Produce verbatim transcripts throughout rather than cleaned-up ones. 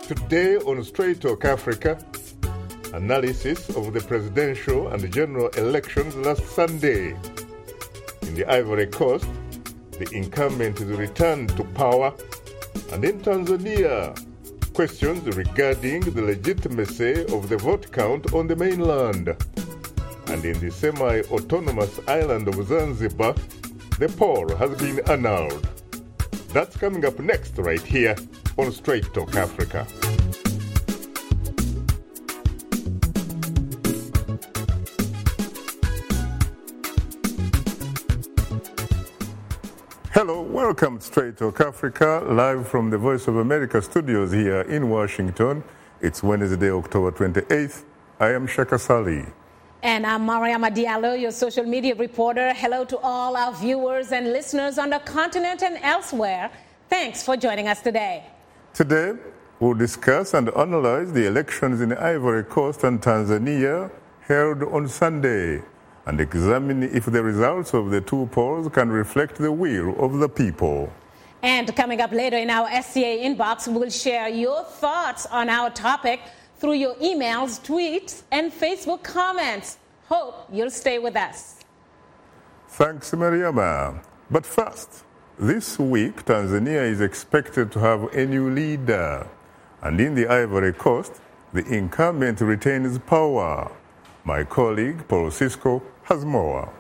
Today on Straight Talk Africa, analysis of the presidential and general elections last Sunday. In the Ivory Coast, the incumbent is returned to power, and in Tanzania, questions regarding the legitimacy of the vote count on the mainland. And in the semi-autonomous island of Zanzibar, the poll has been annulled. That's coming up next right here on Straight Talk Africa. Hello, welcome to Straight Talk Africa, live from the Voice of America studios here in Washington. It's Wednesday, October twenty-eighth. I am Shaka Sali. And I'm Mariama Diallo, your social media reporter. Hello to all our viewers and listeners on the continent and elsewhere. Thanks for joining us today. Today, we'll discuss and analyze the elections in Ivory Coast and Tanzania held on Sunday, and examine if the results of the two polls can reflect the will of the people. And coming up later in our S C A inbox, we'll share your thoughts on our topic through your emails, tweets, and Facebook comments. Hope you'll stay with us. Thanks, Mariama. But first, this week, Tanzania is expected to have a new leader. And in the Ivory Coast, the incumbent retains power. My colleague, Paul Cisco, has more.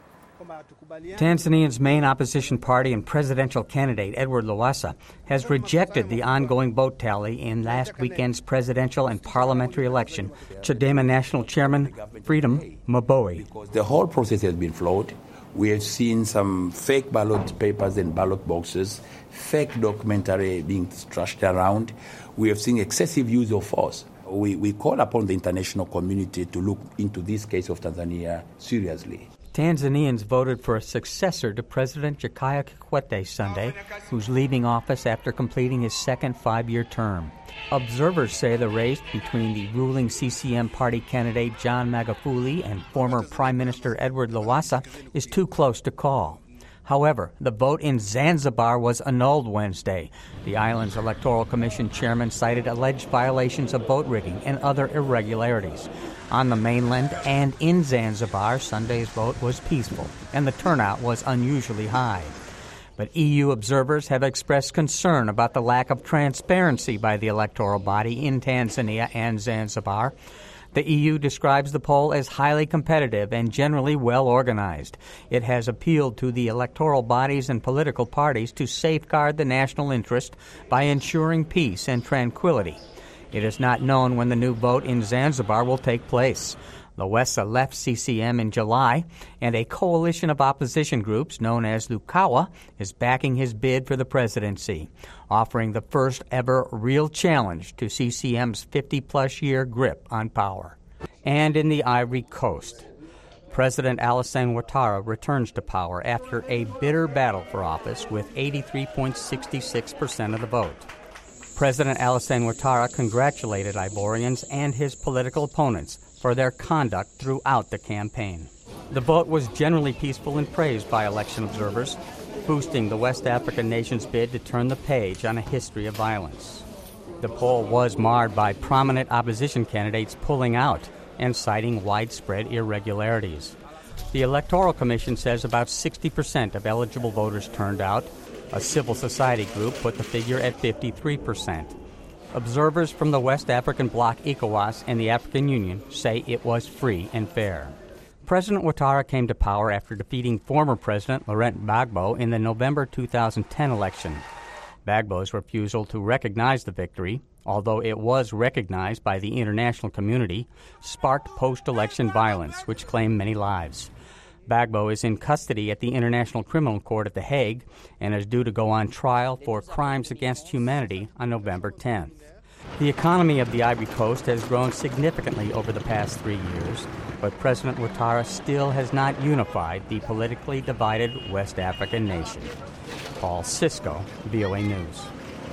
Tanzania's main opposition party and presidential candidate, Edward Lowassa, has rejected the ongoing vote tally in last weekend's presidential and parliamentary election. Chadema National Chairman Freedom Mbowe. Because the whole process has been flawed. We have seen some fake ballot papers and ballot boxes, fake documentary being trashed around. We have seen excessive use of force. We, we call upon the international community to look into this case of Tanzania seriously. Tanzanians voted for a successor to President Jakaya Kikwete Sunday, who's leaving office after completing his second five-year term. Observers say the race between the ruling C C M party candidate John Magufuli and former Prime Minister Edward Lowassa is too close to call. However, the vote in Zanzibar was annulled Wednesday. The island's Electoral Commission chairman cited alleged violations of vote rigging and other irregularities. On the mainland and in Zanzibar, Sunday's vote was peaceful, and the turnout was unusually high. But E U observers have expressed concern about the lack of transparency by the electoral body in Tanzania and Zanzibar. The E U describes the poll as highly competitive and generally well organized. It has appealed to the electoral bodies and political parties to safeguard the national interest by ensuring peace and tranquility. It is not known when the new vote in Zanzibar will take place. Lowassa left C C M in July, and a coalition of opposition groups known as Lukawa is backing his bid for the presidency, offering the first ever real challenge to C C M's fifty-plus year grip on power. And in the Ivory Coast, President Alassane Ouattara returns to power after a bitter battle for office with eighty-three point six six percent of the vote. President Alassane Ouattara congratulated Ivorians and his political opponents for their conduct throughout the campaign. The vote was generally peaceful and praised by election observers, boosting the West African nation's bid to turn the page on a history of violence. The poll was marred by prominent opposition candidates pulling out and citing widespread irregularities. The Electoral Commission says about sixty percent of eligible voters turned out. A civil society group put the figure at fifty-three percent. Observers from the West African bloc ECOWAS and the African Union say it was free and fair. President Ouattara came to power after defeating former President Laurent Gbagbo in the November two thousand ten election. Gbagbo's refusal to recognize the victory, although it was recognized by the international community, sparked post-election violence, which claimed many lives. Gbagbo is in custody at the International Criminal Court at The Hague and is due to go on trial for crimes against humanity on November tenth. The economy of the Ivory Coast has grown significantly over the past three years, but President Ouattara still has not unified the politically divided West African nation. Paul Cisco, V O A News.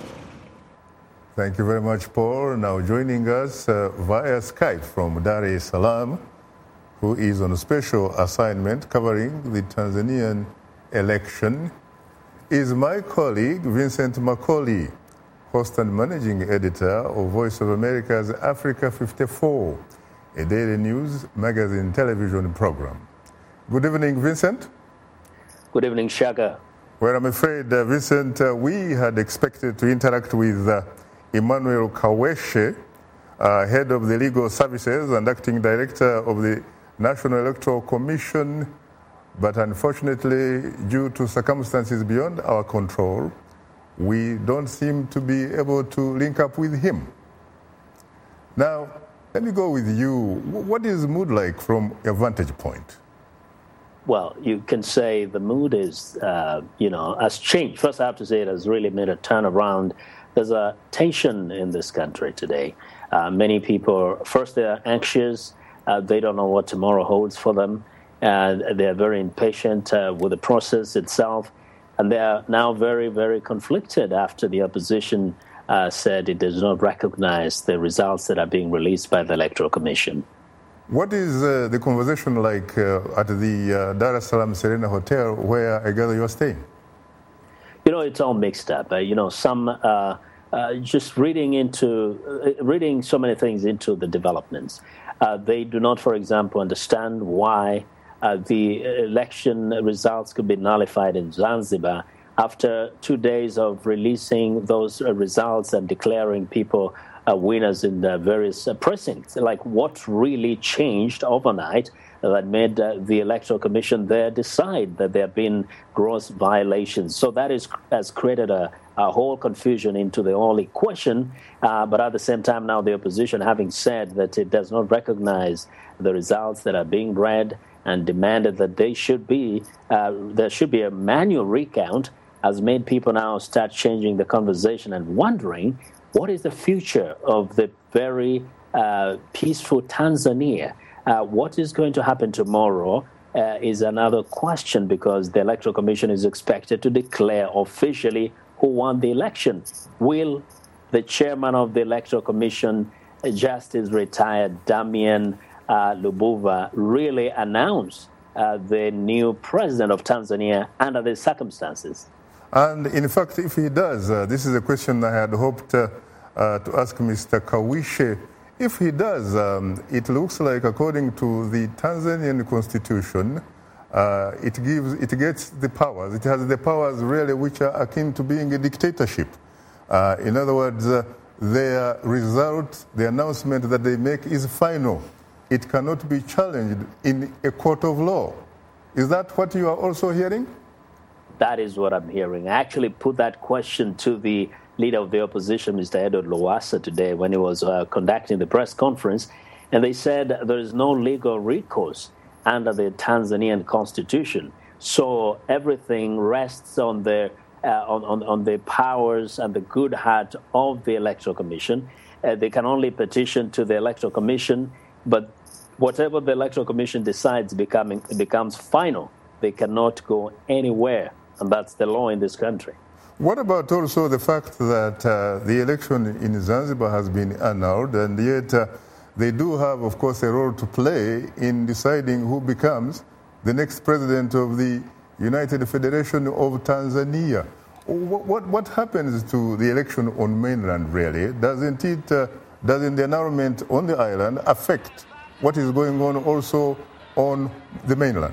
Thank you very much, Paul. Now joining us uh, via Skype from Dar es Salaam, who is on a special assignment covering the Tanzanian election, is my colleague Vincent Macaulay, host and managing editor of Voice of America's Africa fifty-four, a daily news, magazine, television program. Good evening, Vincent. Good evening, Shaka. Well, I'm afraid, uh, Vincent, uh, we had expected to interact with uh, Emmanuel Kaweshe, uh, head of the Legal Services and acting director of the National Electoral Commission, but unfortunately, due to circumstances beyond our control, we don't seem to be able to link up with him. Now, let me go with you. What is the mood like from your vantage point? Well, you can say the mood is, uh, you know, has changed. First, I have to say it has really made a turnaround. There's a tension in this country today. Uh, many people, first, they're anxious. Uh, they don't know what tomorrow holds for them. And they're very impatient uh, with the process itself. And they're now very, very conflicted after the opposition uh, said it does not recognize the results that are being released by the Electoral Commission. What is uh, the conversation like uh, at the uh, Dar es Salaam Serena Hotel where I gather you're staying? You know, it's all mixed up. Uh, you know, some uh, uh, just reading into, uh, reading so many things into the developments. Uh, they do not, for example, understand why uh, the election results could be nullified in Zanzibar after two days of releasing those uh, results and declaring people Uh, winners in the various uh, precincts. Like, what really changed overnight that made uh, the Electoral Commission there decide that there have been gross violations? So that is, has created a, a whole confusion into the whole equation. Uh, but at the same time, now the opposition, having said that it does not recognize the results that are being read and demanded that they should be, uh, there should be a manual recount, has made people now start changing the conversation and wondering, what is the future of the very uh, peaceful Tanzania? Uh, what is going to happen tomorrow uh, is another question, because the Electoral Commission is expected to declare officially who won the election. Will the chairman of the Electoral Commission, Justice retired Damian uh, Lubuva, really announce uh, the new president of Tanzania under these circumstances? And in fact, if he does, uh, this is a question I had hoped uh, uh, to ask Mister Kaweshe. If he does, um, it looks like, according to the Tanzanian constitution, uh, it gives, it gets the powers. It has the powers really which are akin to being a dictatorship. Uh, in other words, uh, their result, the announcement that they make is final. It cannot be challenged in a court of law. Is that what you are also hearing? That is what I'm hearing. I actually put that question to the leader of the opposition, Mister Edward Lowassa, today when he was uh, conducting the press conference, and they said there is no legal recourse under the Tanzanian constitution. So everything rests on the uh, on, on, on the powers and the good heart of the Electoral Commission. Uh, they can only petition to the Electoral Commission, but whatever the Electoral Commission decides becoming becomes final. They cannot go anywhere. And that's the law in this country. What about also the fact that uh, the election in Zanzibar has been annulled, and yet uh, they do have, of course, a role to play in deciding who becomes the next president of the United Federation of Tanzania? What, what, what happens to the election on mainland, really? Doesn't it, uh, doesn't the annulment on the island affect what is going on also on the mainland?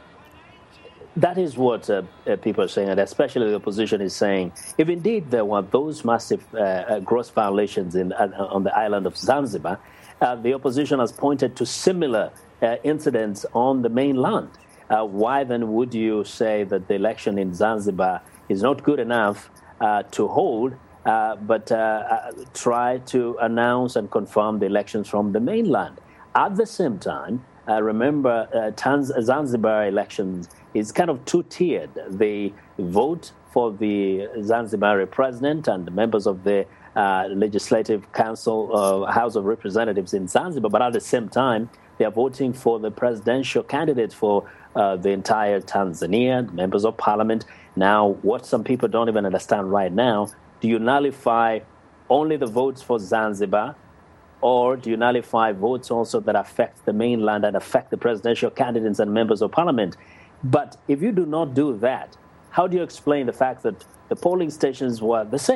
That is what uh, uh, people are saying, and especially the opposition is saying. If indeed there were those massive uh, uh, gross violations in, uh, on the island of Zanzibar, uh, the opposition has pointed to similar uh, incidents on the mainland. Uh, why then would you say that the election in Zanzibar is not good enough uh, to hold, uh, but uh, uh, try to announce and confirm the elections from the mainland? At the same time, uh, remember, uh, Tanz- Zanzibar elections is kind of two-tiered. They vote for the Zanzibari president and the members of the uh, Legislative Council, uh, House of Representatives in Zanzibar, but at the same time, they are voting for the presidential candidate for uh, the entire Tanzania, members of parliament. Now, what some people don't even understand right now, do you nullify only the votes for Zanzibar, or do you nullify votes also that affect the mainland and affect the presidential candidates and members of parliament? But if you do not do that, how do you explain the fact that the polling stations were the same?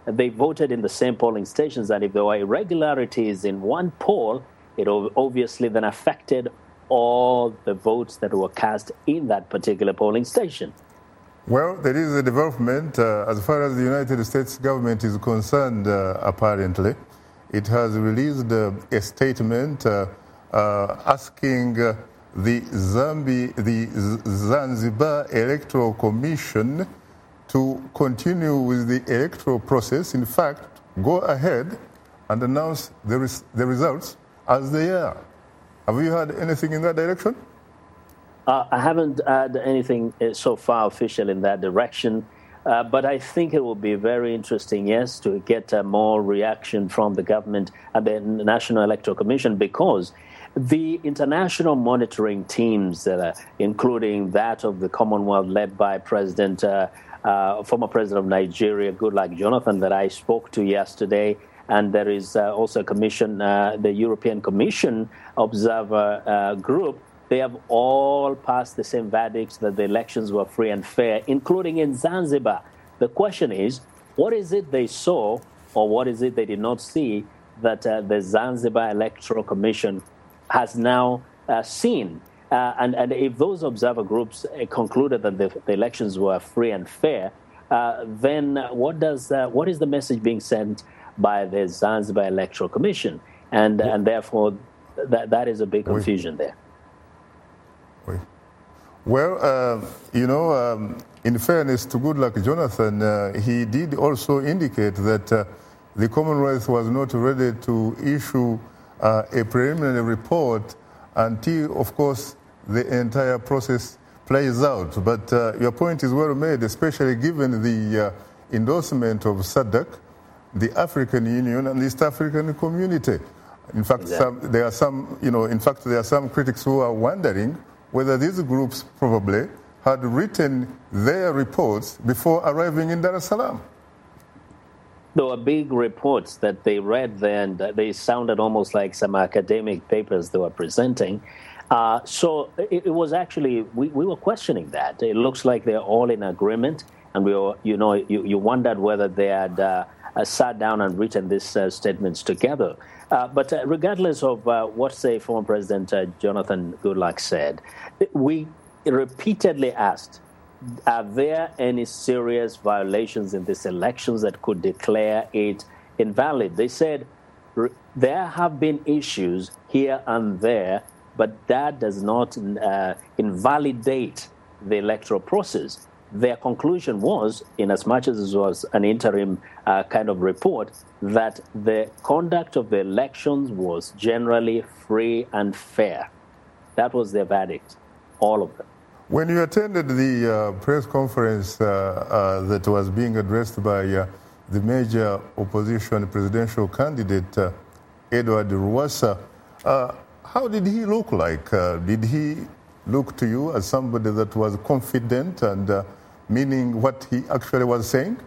they voted in the same polling stations, and if there were irregularities in one poll, it obviously then affected all the votes that were cast in that particular polling station. Well, there is a development uh, as far as the United States government is concerned, uh, apparently. It has released uh, a statement uh, uh, asking uh, the, Zambi, the Zanzibar Electoral Commission to continue with the electoral process. In fact, go ahead and announce the, res- the results as they are. Have you heard anything in that direction? Uh, I haven't had anything so far official in that direction, uh, but I think it will be very interesting, yes, to get uh, more reaction from the government and the National Electoral Commission, because the international monitoring teams, uh, including that of the Commonwealth led by President, uh, uh, former President of Nigeria, Goodluck Jonathan, that I spoke to yesterday, and there is uh, also a commission, uh, the European Commission Observer uh, Group. They have all passed the same verdicts that the elections were free and fair, including in Zanzibar. The question is, what is it they saw, or what is it they did not see, that uh, the Zanzibar Electoral Commission has now uh, seen? Uh, and, and if those observer groups uh, concluded that the, the elections were free and fair, uh, then what does uh, what is the message being sent by the Zanzibar Electoral Commission? And, and therefore, that, that is a big confusion there. Well, uh, you know, um, in fairness to Goodluck Jonathan, uh, he did also indicate that uh, the Commonwealth was not ready to issue uh, a preliminary report until, of course, the entire process plays out. But uh, your point is well made, especially given the uh, endorsement of SADC, the African Union, and East African Community. In fact, Exactly. some, there are some, you know, in fact, there are some critics who are wondering whether these groups probably had written their reports before arriving in Dar es Salaam. There were big reports that they read there, and they sounded almost like some academic papers they were presenting. Uh, so it, it was actually, we, we were questioning that. It looks like they're all in agreement, and we were, you know, you, you wondered whether they had uh, uh, sat down and written these uh, statements together. Uh, but uh, regardless of uh, what, say, former President uh, Jonathan Goodluck said, we repeatedly asked, are there any serious violations in these elections that could declare it invalid? They said there have been issues here and there, but that does not uh, invalidate the electoral process. Their conclusion was, in as much as it was an interim uh, kind of report, that the conduct of the elections was generally free and fair. That was their verdict, all of them. When you attended the uh, press conference uh, uh, that was being addressed by uh, the major opposition presidential candidate, uh, Edward Lowassa, uh, how did he look like? Uh, did he look to you as somebody that was confident and uh, meaning what he actually was saying?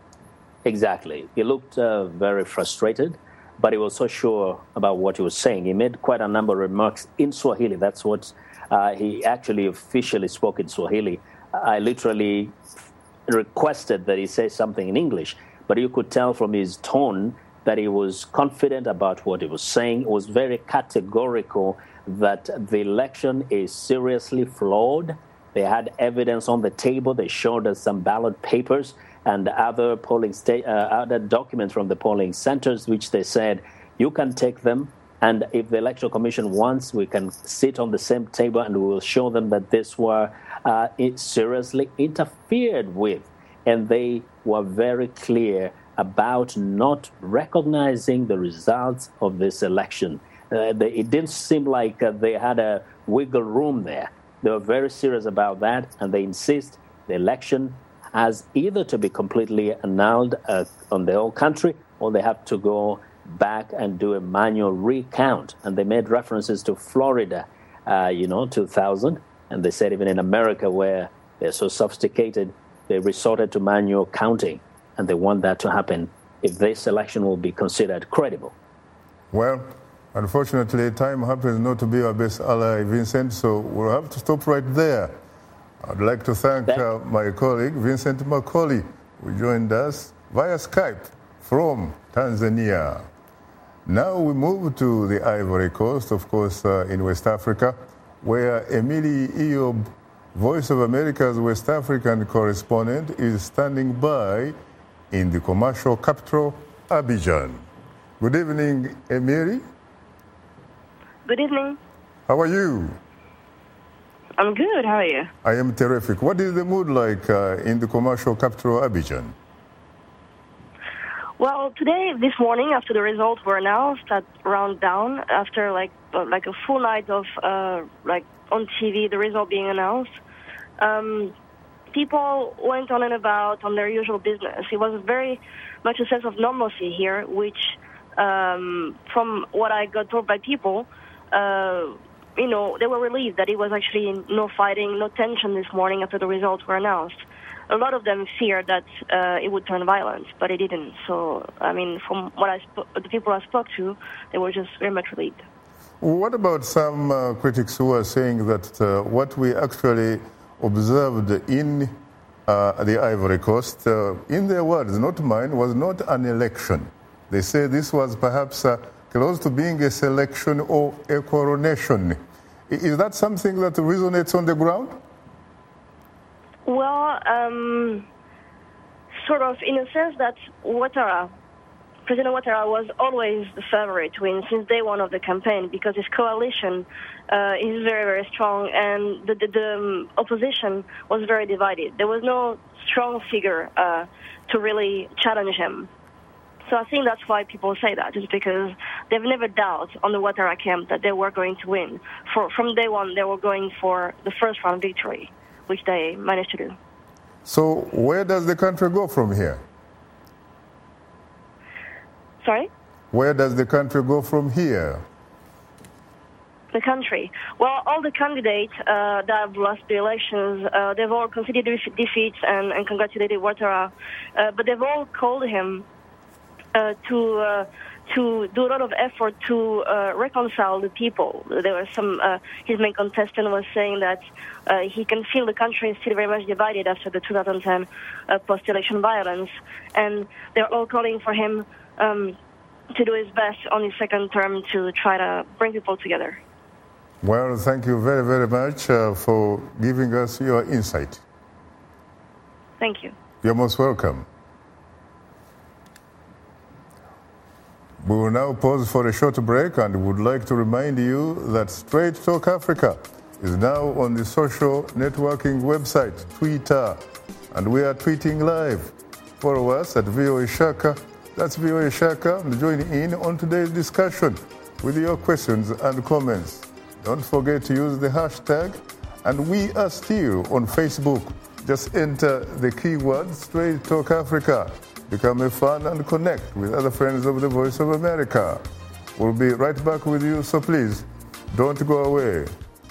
Exactly. He looked uh, very frustrated, but he was so sure about what he was saying. He made quite a number of remarks in Swahili. That's what uh, he actually officially spoke in Swahili. I literally requested that he say something in English, but you could tell from his tone that he was confident about what he was saying. It was very categorical that the election is seriously flawed. They had evidence on the table. They showed us some ballot papers and other polling sta- uh, other documents from the polling centers, which they said, you can take them, and if the Electoral Commission wants, we can sit on the same table and we will show them that this were uh, it seriously interfered with. And they were very clear about not recognizing the results of this election. Uh, they, it didn't seem like uh, they had a wiggle room there. They were very serious about that, and they insist the election has either to be completely annulled uh, on the whole country, or they have to go back and do a manual recount. And they made references to Florida, uh, you know, two thousand, and they said even in America, where they're so sophisticated, they resorted to manual counting, and they want that to happen if this election will be considered credible. Well, unfortunately, time happens not to be our best ally, Vincent, so we'll have to stop right there. I'd like to thank uh, my colleague, Vincent Macaulay, who joined us via Skype from Tanzania. Now we move to the Ivory Coast, of course, uh, in West Africa, where Emily Eob, Voice of America's West African correspondent, is standing by in the commercial capital, Abidjan. Good evening, Emily. Good evening. How are you? I'm good. How are you? I am terrific. What is the mood like uh, in the commercial capital, Abidjan? Well, today, this morning, after the results were announced at around dawn, after like uh, like a full night of uh, like on T V, the result being announced, um, people went on and about on their usual business. It was very much a sense of normalcy here, which, um, from what I got told by people, uh, you know, they were relieved that it was actually no fighting, no tension this morning after the results were announced. A lot of them feared that uh, it would turn violent, but it didn't. So, I mean, from what I sp- the people I spoke to, they were just very much relieved. What about some uh, critics who are saying that uh, what we actually observed in uh, the Ivory Coast, uh, in their words, not mine, was not an election? They say this was perhaps uh, close to being a selection or a coronation. Is that something that resonates on the ground? Well, um, sort of in a sense that Ouattara, President Ouattara was always the favorite to win since day one of the campaign because his coalition uh, is very, very strong and the, the, the um, opposition was very divided. There was no strong figure uh, to really challenge him. So I think that's why people say that, is because they've never doubted on the Ouattara camp that they were going to win. For, from day one, they were going for the first round victory, which they managed to do. So where does the country go from here? Sorry? Where does the country go from here? The country. Well, all the candidates uh, that have lost the elections, uh, they've all conceded defeats and, and congratulated Ouattara, uh, but they've all called him uh, to uh, to do a lot of effort to uh, reconcile the people. There were some, uh, his main contestant was saying that uh, he can feel the country is still very much divided after the two thousand ten uh, post-election violence, and they're all calling for him um, to do his best on his second term to try to bring people together. Well, thank you very, very much uh, for giving us your insight. Thank you. You're most welcome. We will now pause for a short break and would like to remind you that Straight Talk Africa is now on the social networking website, Twitter, and we are tweeting live. Follow us at V O A Shaka, that's V O A Shaka, and join in on today's discussion with your questions and comments. Don't forget to use the hashtag, and we are still on Facebook. Just enter the keyword Straight Talk Africa. Become a fan and connect with other friends of the Voice of America. We'll be right back with you, so please don't go away.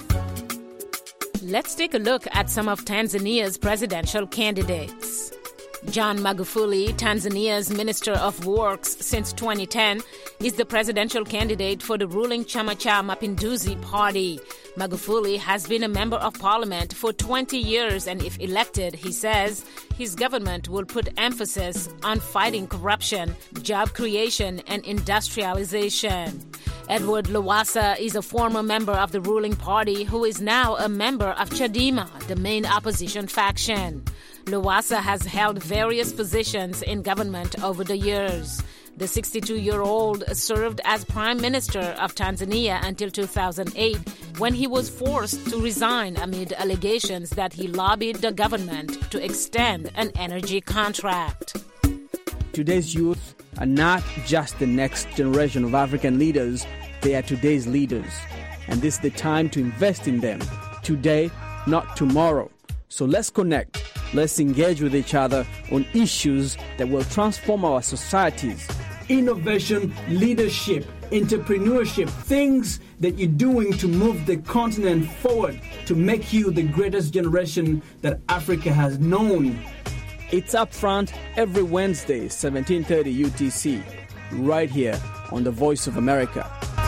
Let's take a look at some of Tanzania's presidential candidates. John Magufuli, Tanzania's Minister of Works since twenty ten, is the presidential candidate for the ruling Chama cha Mapinduzi party. Magufuli has been a member of parliament for twenty years, and if elected, he says, his government will put emphasis on fighting corruption, job creation, and industrialization. Edward Lowassa is a former member of the ruling party who is now a member of Chadema, the main opposition faction. Lowassa has held various positions in government over the years. The sixty-two-year-old served as Prime Minister of Tanzania until two thousand eight, when he was forced to resign amid allegations that he lobbied the government to extend an energy contract. Today's youth are not just the next generation of African leaders, they are today's leaders. And this is the time to invest in them. Today, not tomorrow. So let's connect. Let's engage with each other on issues that will transform our societies. Innovation, leadership, entrepreneurship, things that you're doing to move the continent forward, to make you the greatest generation that Africa has known. It's Upfront every Wednesday, seventeen thirty U T C, right here on the Voice of America.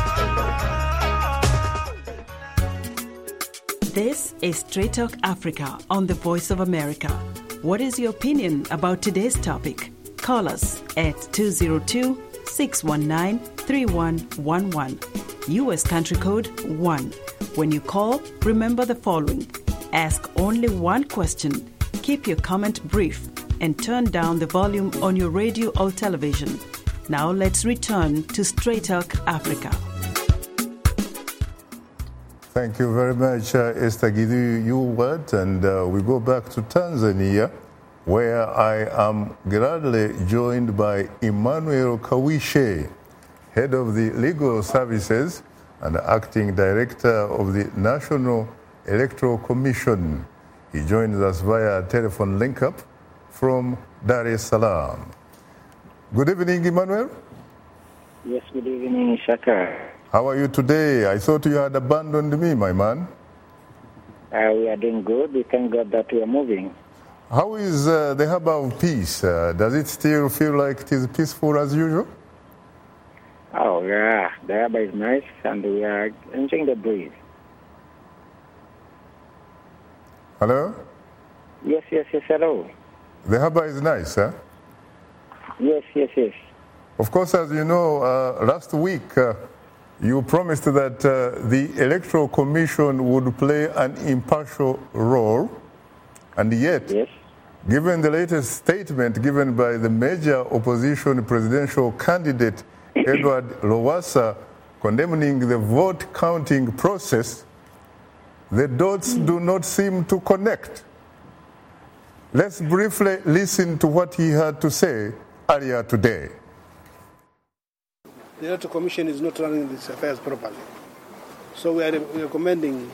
This is Straight Talk Africa on the Voice of America. What is your opinion about today's topic? call us at two zero two, six one nine, three one one one. U S country code one. When you call, remember the following. Ask only one question, keep your comment brief, and turn down the volume on your radio or television. Now let's return to Straight Talk Africa. Thank you very much, uh, Esther Githu Yuwat, and uh, we go back to Tanzania, where I am gladly joined by Emmanuel Kawishe, head of the Legal Services and acting director of the National Electoral Commission. He joins us via telephone link-up from Dar es Salaam. Good evening, Emmanuel. Yes, good evening, Shaka. How are you today? I thought you had abandoned me, my man. Uh, we are doing good. We thank God that we are moving. How is uh, the harbor of peace? Uh, does it still feel like it is peaceful as usual? Oh, yeah. The harbor is nice, and we are enjoying the breeze. Hello? Yes, yes, yes, hello. The harbor is nice, huh? Yes, yes, yes. Of course, as you know, uh, last week uh, you promised that uh, the Electoral Commission would play an impartial role, and yet, yes. Given the latest statement given by the major opposition presidential candidate, Edward Lowassa, condemning the vote counting process, the dots mm. do not seem to connect. Let's briefly listen to what he had to say earlier today. The Electoral Commission is not running these affairs properly. So we are recommending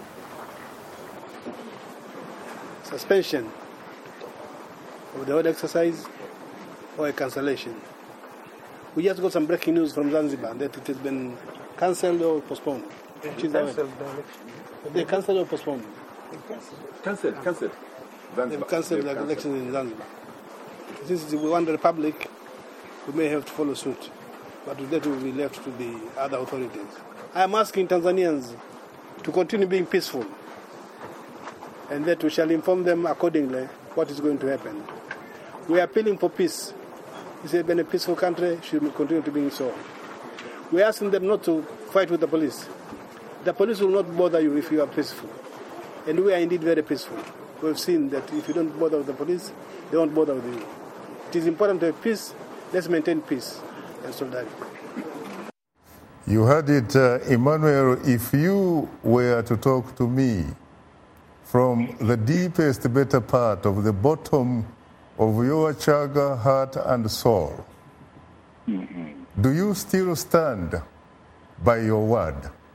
suspension of the whole exercise or a cancellation. We just got some breaking news from Zanzibar that it has been cancelled or postponed. They cancelled the election. They cancelled or postponed? Cancelled, cancelled. They've cancelled the elections in Zanzibar. Since we want the republic, we may have to follow suit. But that will be left to the other authorities. I am asking Tanzanians to continue being peaceful, and that we shall inform them accordingly what is going to happen. We are appealing for peace. This has been a peaceful country, should continue to be so. We are asking them not to fight with the police. The police will not bother you if you are peaceful. And we are indeed very peaceful. We've seen that if you don't bother with the police, they won't bother with you. It is important to have peace. Let's maintain peace and solidarity. You heard it, uh, Emmanuel. If you were to talk to me from the deepest, better part of the bottom of your chaga, heart, and soul, mm-hmm. do you still stand by your word?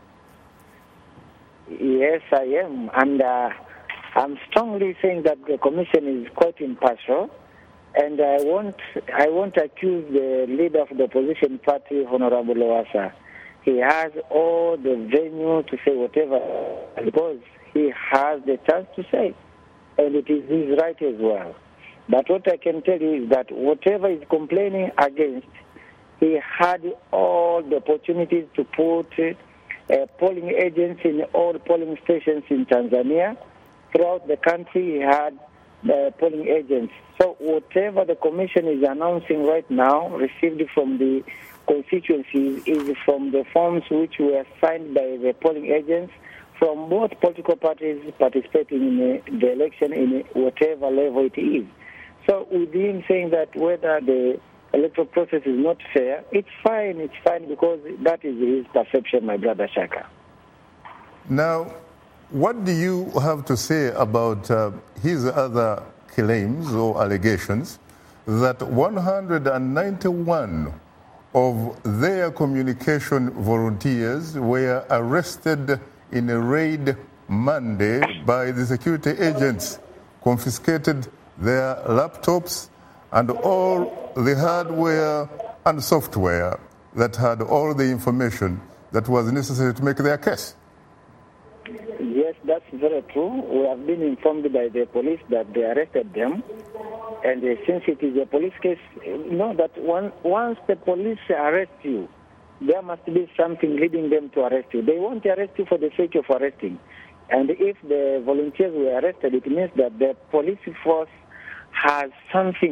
Yes, I am. And uh, I'm strongly saying that the commission is quite impartial. And I won't, I won't accuse the leader of the opposition party, Honorable Lowassa. He has all the venue to say whatever, because he has the chance to say. And it is his right as well. But what I can tell you is that whatever he's complaining against, he had all the opportunities to put uh, polling agents in all polling stations in Tanzania. Throughout the country, he had uh, polling agents. So whatever the commission is announcing right now, received from the constituencies, is from the forms which were signed by the polling agents from both political parties participating in the election in whatever level it is. So with him saying that whether the electoral process is not fair, it's fine, it's fine, because that is his perception, my brother Shaka. Now, what do you have to say about uh, his other claims or allegations that one hundred ninety-one of their communication volunteers were arrested in a raid Monday by the security agents, confiscated their laptops and all the hardware and software that had all the information that was necessary to make their case? Yes, that's very true. We have been informed by the police that they arrested them. And uh, since it is a police case, you know that one, once the police arrest you, there must be something leading them to arrest you. They won't arrest you for the sake of arresting. And if the volunteers were arrested, it means that the police force has something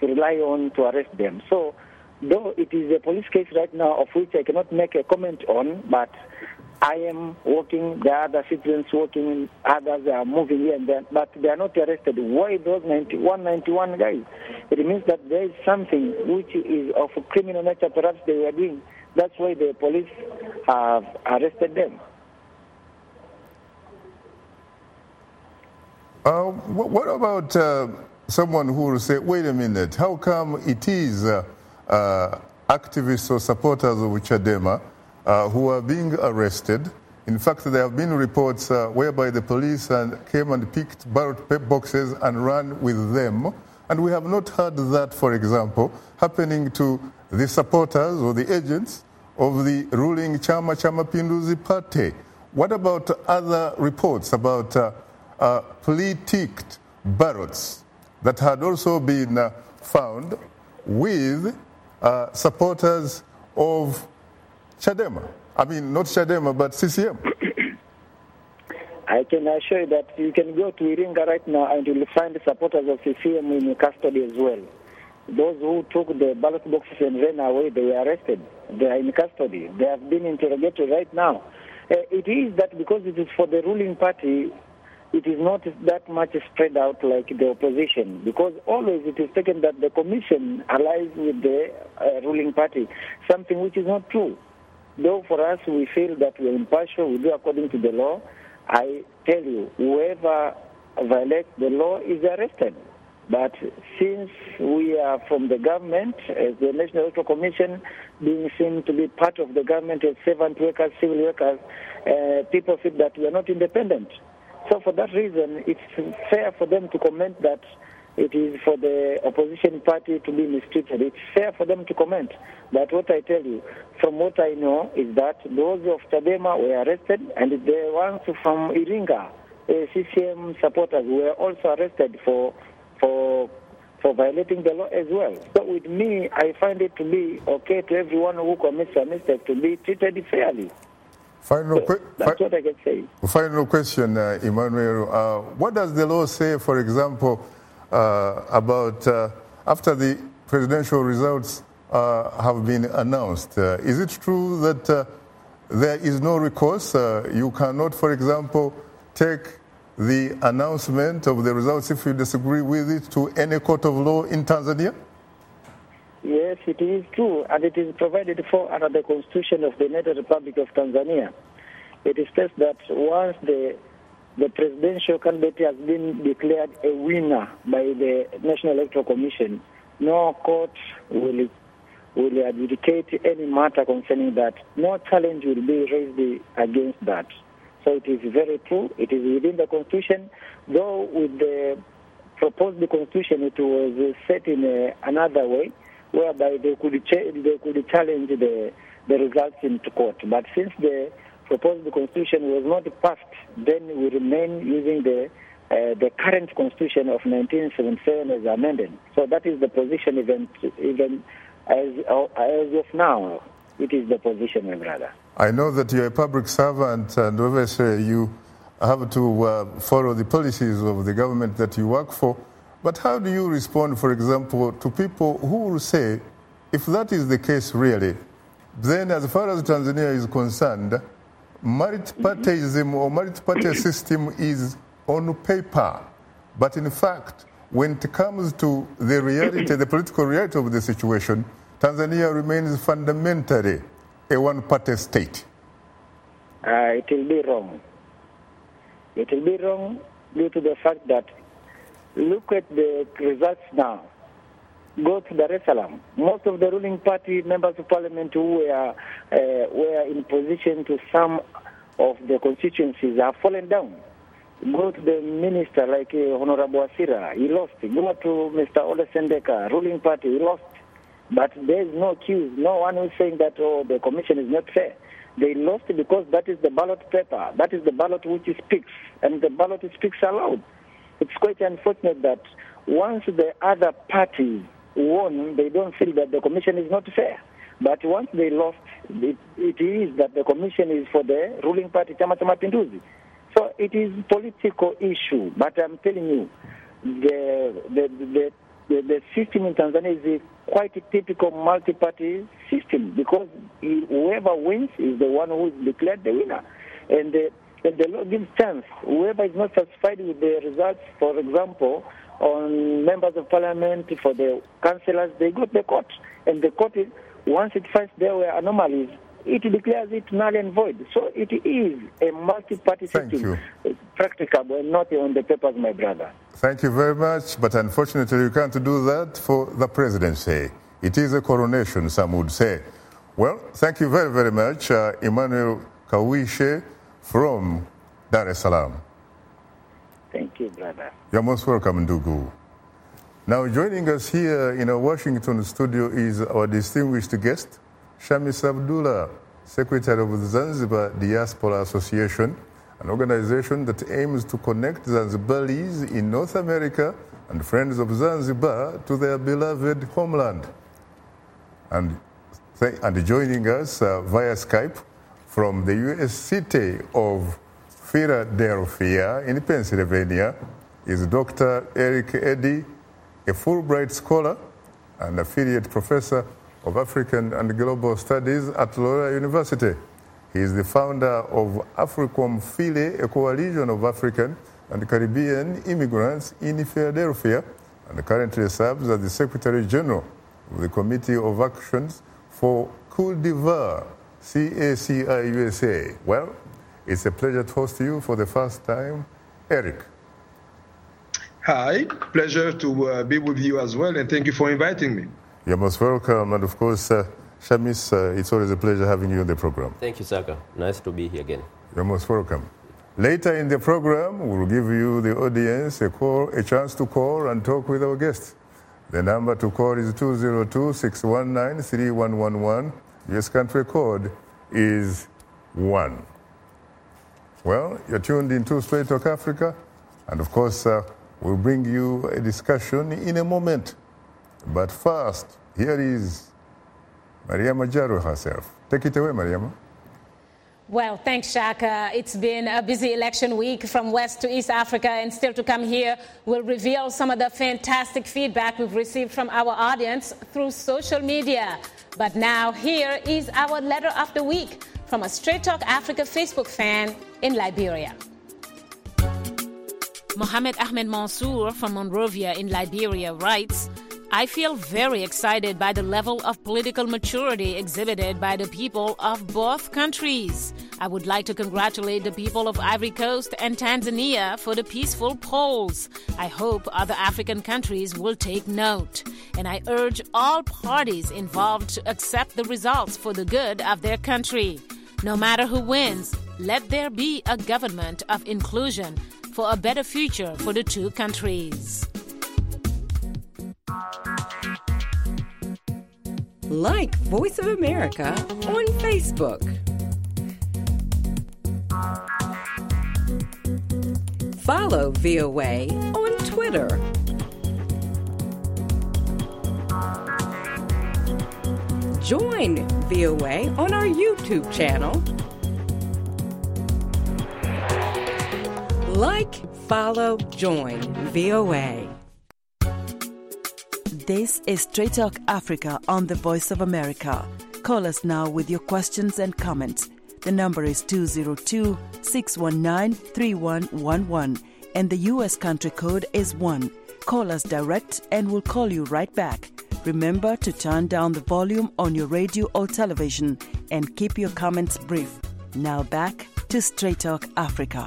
to rely on to arrest them. So, though it is a police case right now of which I cannot make a comment on, but I am working, the other citizens working, others are moving here and there, but they are not arrested. Why those ninety-one, ninety-one guys? It means that there is something which is of a criminal nature perhaps they were doing. That's why the police have arrested them. Uh, what, what about uh, someone who will say, wait a minute, how come it is uh, uh, activists or supporters of Chadema uh, who are being arrested? In fact, there have been reports uh, whereby the police uh, came and picked ballot boxes and ran with them. And we have not heard that, for example, happening to the supporters or the agents of the ruling Chama Cha Mapinduzi party. What about other reports about uh, uh, plea-ticked ballots that had also been uh, found with uh, supporters of Chadema? I mean, not Chadema, but C C M. I can assure you that you can go to Iringa right now and you will find the supporters of C C M in custody as well. Those who took the ballot boxes and ran away, they were arrested. They are in custody. They have been interrogated right now. Uh, it is that because it is for the ruling party, it is not that much spread out like the opposition, because always it is taken that the commission allies with the uh, ruling party, something which is not true. Though for us, we feel that we are impartial, we do according to the law. I tell you, whoever violates the law is arrested. But since we are from the government, as the National Electoral Commission, being seen to be part of the government as servant workers, civil workers, uh, people feel that we are not independent. So for that reason, it's fair for them to comment that it is for the opposition party to be mistreated. It's fair for them to comment. But what I tell you, from what I know, is that those of Chadema were arrested, and the ones from Iringa, uh, C C M supporters, were also arrested for for for violating the law as well. So with me, I find it to be okay to everyone who commits a mistake to be treated fairly. Final so that's what I can say. Final question, uh, Emmanuel. Uh, what does the law say, for example, uh, about uh, after the presidential results uh, have been announced? Uh, is it true that uh, there is no recourse? Uh, you cannot, for example, take the announcement of the results, if you disagree with it, to any court of law in Tanzania? Yes, it is true, and it is provided for under the Constitution of the United Republic of Tanzania. It states that once the the presidential candidate has been declared a winner by the National Electoral Commission, no court will will adjudicate any matter concerning that. No challenge will be raised against that. So it is very true. It is within the Constitution, though with the proposed Constitution it was set in a, another way, whereby they could ch- they could challenge the the results into court. But since the proposed Constitution was not passed, then we remain using the uh, the current Constitution of nineteen seventy-seven as amended. So that is the position even even as as of now. It is the position, my brother. I know that you're a public servant, and obviously you have to uh, follow the policies of the government that you work for. But how do you respond, for example, to people who will say, if that is the case really, then as far as Tanzania is concerned, multi-partyism or multi-party system is on paper. But in fact, when it comes to the reality, the political reality of the situation, Tanzania remains fundamentally a one-party state. Uh, it will be wrong. It will be wrong due to the fact that look at the results now. Go to Dar es Salaam. Most of the ruling party members of parliament who were, uh, were in position to some of the constituencies have fallen down. Go to the minister like uh, Honorable Asira, he lost. Go to Mister Ole Sendeka, ruling party, he lost. But there is no accuse. No one is saying that, oh, the commission is not fair. They lost because that is the ballot paper. That is the ballot which speaks, and the ballot speaks aloud. It's quite unfortunate that once the other parties won, they don't feel that the commission is not fair. But once they lost, it, it is that the commission is for the ruling party, Chama Cha Mapinduzi. So it is a political issue. But I'm telling you, the the the the, the system in Tanzania is a quite a typical multi-party system, because whoever wins is the one who is declared the winner. And the, and the law gives chance. Whoever is not satisfied with the results, for example, on members of parliament, for the councillors, they go to the court. And the court, is, once it finds there were anomalies, it declares it null and void. So it is a multi-party Thank system. you. Practicable and not on the papers, my brother. Thank you very much, but unfortunately you can't do that for the presidency. It is a coronation, some would say. Well, thank you very, very much, uh, Emmanuel Kawishe from Dar es Salaam. Thank you, brother. You're most welcome, Ndugu. Now, joining us here in our Washington studio is our distinguished guest, Shamis Abdullah, Secretary of the Zanzibar Diaspora Association, an organization that aims to connect Zanzibaris in North America and friends of Zanzibar to their beloved homeland. And, and joining us uh, via Skype from the U S city of Philadelphia in Pennsylvania is Doctor Eric Eddy, a Fulbright scholar and affiliate professor of African and Global Studies at Loyola University. He is the founder of Africom Phile, a coalition of African and Caribbean immigrants in Philadelphia, and currently serves as the Secretary General of the Committee of Actions for Côte d'Ivoire, C A C I U S A. Well, it's a pleasure to host you for the first time, Eric. Hi, pleasure to uh, be with you as well, and thank you for inviting me. You're most welcome, and of course, uh, Shamis, uh, it's always a pleasure having you on the program. Thank you, Saka. Nice to be here again. You're most welcome. Later in the program, we'll give you, the audience, a call, a chance to call and talk with our guests. The number to call is two zero two, six one nine, three one one one. U S country code is one. Well, you're tuned into Straight Talk Africa, and of course, uh, we'll bring you a discussion in a moment. But first, here is Mariama Jaro herself. Take it away, Mariama. Well, thanks, Shaka. It's been a busy election week from West to East Africa, and still to come here, we'll reveal some of the fantastic feedback we've received from our audience through social media. But now, here is our letter of the week from a Straight Talk Africa Facebook fan in Liberia. Mohamed Ahmed Mansour from Monrovia in Liberia writes, I feel very excited by the level of political maturity exhibited by the people of both countries. I would like to congratulate the people of Ivory Coast and Tanzania for the peaceful polls. I hope other African countries will take note. And I urge all parties involved to accept the results for the good of their country. No matter who wins, let there be a government of inclusion for a better future for the two countries. Like Voice of America on Facebook. Follow V O A on Twitter. Join V O A on our YouTube channel. Like, follow, join V O A. This is Straight Talk Africa on the Voice of America. Call us now with your questions and comments. The number is two zero two, six one nine, three one one one, and the U S country code is one. Call us direct and we'll call you right back. Remember to turn down the volume on your radio or television and keep your comments brief. Now back to Straight Talk Africa.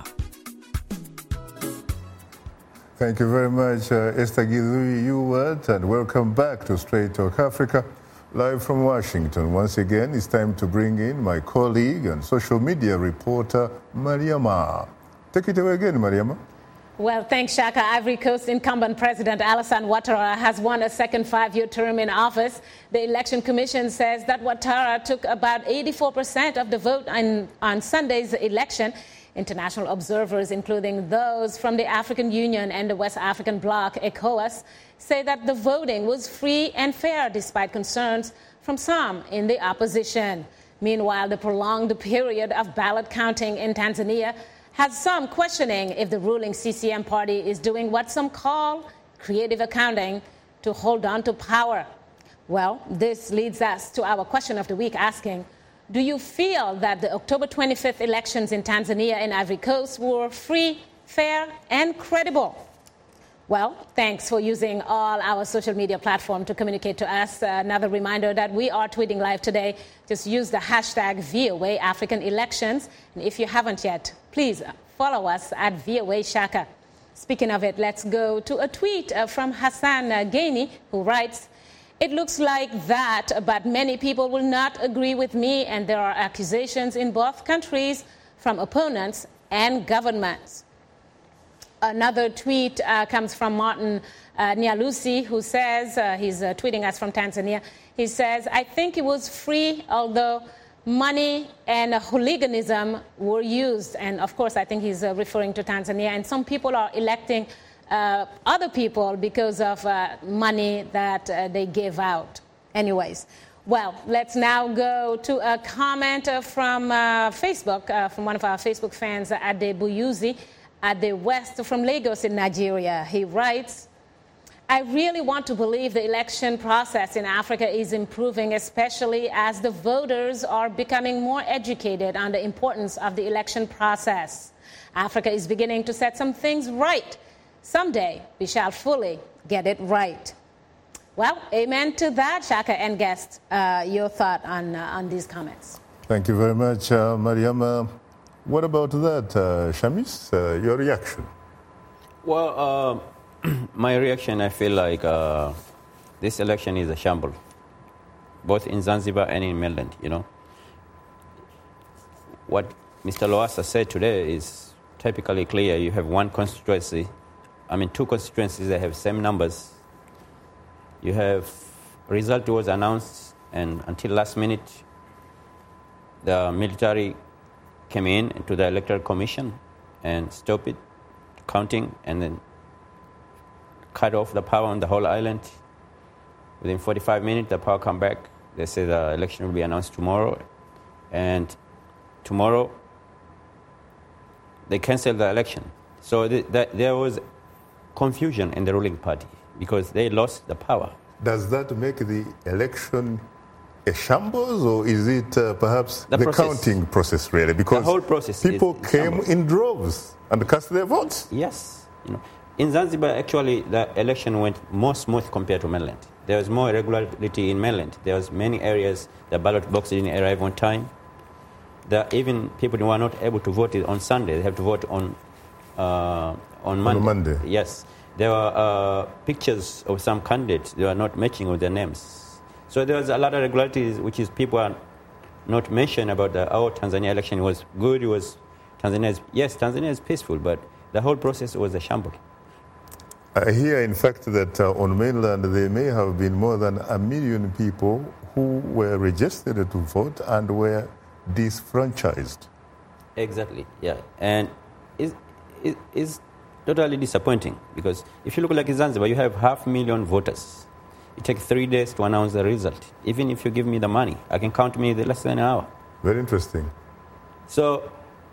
Thank you very much, uh, Esther Githui-Ewart, and welcome back to Straight Talk Africa, live from Washington. Once again, it's time to bring in my colleague and social media reporter, Mariama. Take it away again, Mariama. Well, thanks, Shaka. Ivory Coast incumbent President Alassane Ouattara has won a second five-year term in office. The Election Commission says that Ouattara took about eighty-four percent of the vote on, on Sunday's election. International observers, including those from the African Union and the West African Bloc, ECOWAS, say that the voting was free and fair despite concerns from some in the opposition. Meanwhile, the prolonged period of ballot counting in Tanzania has some questioning if the ruling C C M party is doing what some call creative accounting to hold on to power. Well, this leads us to our question of the week asking, do you feel that the October twenty-fifth elections in Tanzania and Ivory Coast were free, fair, and credible? Well, thanks for using all our social media platform to communicate to us. Uh, another reminder that we are tweeting live today. Just use the hashtag V O A African Elections. And if you haven't yet, please follow us at V O A Shaka. Speaking of it, let's go to a tweet uh, from Hassan uh, Gaini, who writes, it looks like that, but many people will not agree with me, and there are accusations in both countries from opponents and governments. Another tweet uh, comes from Martin uh, Nyalusi, who says, uh, he's uh, tweeting us from Tanzania, he says, I think it was free, although money and uh, hooliganism were used. And of course, I think he's uh, referring to Tanzania. And some people are electing uh, other people because of uh, money that uh, they give out. Anyways, well, let's now go to a comment uh, from uh, Facebook, uh, from one of our Facebook fans, uh, Ade Buyuzi, at the West from Lagos in Nigeria. He writes, I really want to believe the election process in Africa is improving, especially as the voters are becoming more educated on the importance of the election process. Africa is beginning to set some things right. Someday, we shall fully get it right. Well, amen to that, Shaka and guest. Uh, your thought on, uh, on these comments. Thank you very much, uh, Mariam. Uh, What about that, uh, Shamis? Uh, your reaction? Well, uh, my reaction, I feel like uh, this election is a shamble, both in Zanzibar and in mainland, you know. What Mister Lowassa said today is typically clear. You have one constituency, I mean two constituencies that have same numbers. You have, result was announced, and until last minute, the military came in to the Electoral Commission and stopped it, counting, and then cut off the power on the whole island. Within forty-five minutes, the power come back. They say the election will be announced tomorrow. And tomorrow, they canceled the election. So th- th- there was confusion in the ruling party because they lost the power. Does that make the election a shambles, or is it uh, perhaps the, the process. counting process, really? Because the whole process people is came shambles. in droves and cast their votes. Yes. You know, in Zanzibar, actually, the election went more smooth compared to mainland. There was more regularity in mainland. There was many areas the ballot boxes didn't arrive on time. The, even people who were not able to vote on Sunday, they have to vote on uh, on Monday. On Monday. Yes. There were uh, pictures of some candidates. They were not matching with their names. So there was a lot of regularities, which is people are not mentioned about the our Tanzania election. It was good. It was Tanzania. Is, yes, Tanzania is peaceful, but the whole process was a shambles. I hear, in fact, that uh, on mainland there may have been more than a million people who were registered to vote and were disfranchised. Exactly. Yeah, and it's, it's totally disappointing because if you look like in Zanzibar, you have half a million voters. It takes three days to announce the result. Even if you give me the money, I can count me in less than an hour. Very interesting. So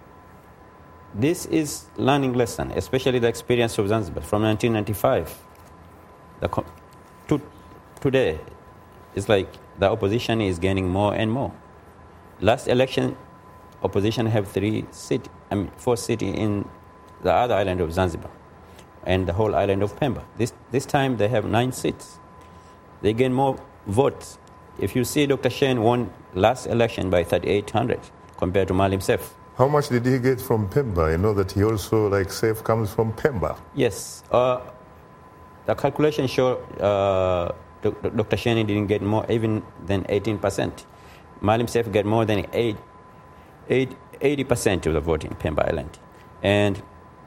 this is learning lesson, especially the experience of Zanzibar from nineteen ninety-five. The co- to, today, it's like the opposition is gaining more and more. Last election, opposition have three city, I mean four cities in the other island of Zanzibar, and the whole island of Pemba. This this time they have nine seats. They gain more votes. If you see, Doctor Shein won last election by thirty-eight hundred compared to Maalim Seif. How much did he get from Pemba? I know that he also, like Seif, comes from Pemba. Yes. Uh, the calculation show uh, Doctor Shein didn't get more even than eighteen percent. Maalim Seif get more than eight, eight, eighty percent of the vote in Pemba Island. And